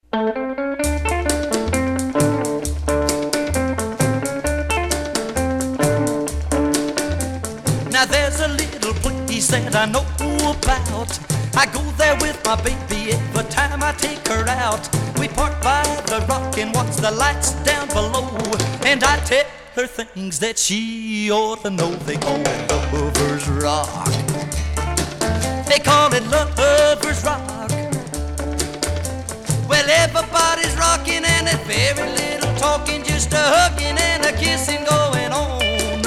Now there's a little place that I know about. I go there with my baby every time I take her out. We park by the rock and watch the lights down below, and I tell her things that she ought to know. They call it Lover's Rock. They call it Lover's Rock. Well, everybody's rocking and there's very little talking, just a hugging and a kissing going on.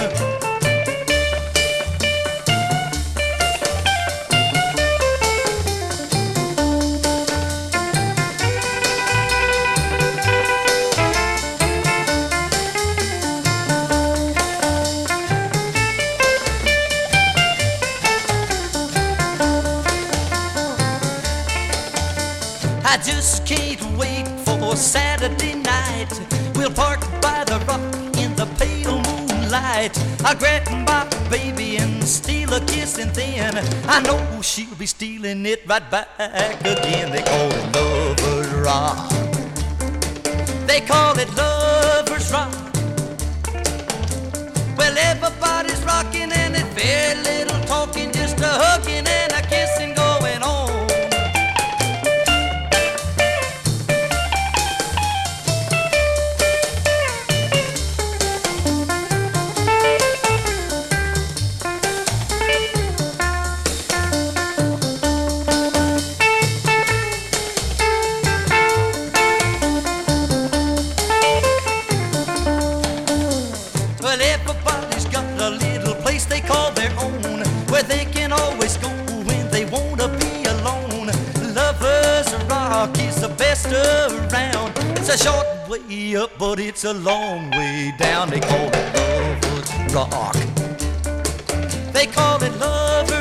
I just can't wait for Saturday night. We'll park by the rock in the pale moonlight. I'll grab my baby and steal a kiss, and then I know she'll be stealing it right back again. They call it Lover's Rock. They call it Lover's Rock. Well, everybody's rocking and there's very little talking, just a hugging and a kissing going on. Well, everybody's got a little place they call their own, where they can always go when they wanna be alone. Lover's Rock is the best around. It's a short way up, but it's a long way down. They call it Lover's Rock. They call it Lover's